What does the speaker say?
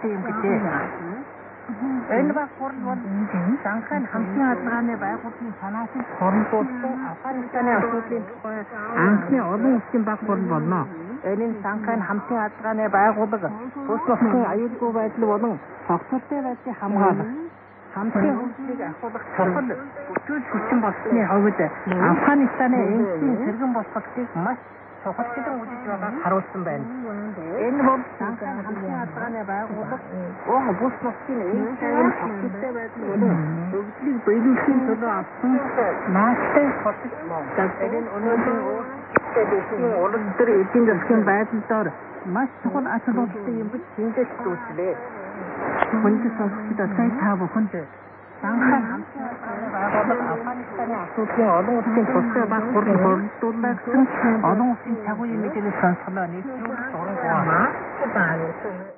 юм гэж. Энэ баг хурд бол Шанхайн хамтын албаны байгууллагын санаачид хорндуулсан Афганистаны асуудлын тухай анхны олон улсын баг хурд болно. Энэ нь Шанхайн хамтын албаны байгууллага тус улсын аюулгүй байдал болон тогтвортой байдлыг хамгаалах хамтын хөгжлийг ахуулах чухал бүтээл хүчин болсны хувьд Афганистаны энгийн цэргэн болохыг маш чухалчлан үзэж байгааг харуулсан байна. Энэ бол Шанхайн хамтын албаны байгууллага бүс нутгийн энгийн тогтвортой байдал болон хөгжлийг биелүүлэхийн төлөө авсан нааштай хотод энэ өнөөдөр улс төр эдийн засгийн байдлаар маш чухал ач холбогдолтой юм гэж шинжлэх үзлээ. Хүнд сонсогчдод сая та бүхэнд Шанхайн хамтын албаны байгууллага Афганистаны асуудлын олон улсын тусгай баг хурдуулна гэсэн олон улсын цагуйн мэдээлэл сонсголоо нийтлүүлж сургууль байна.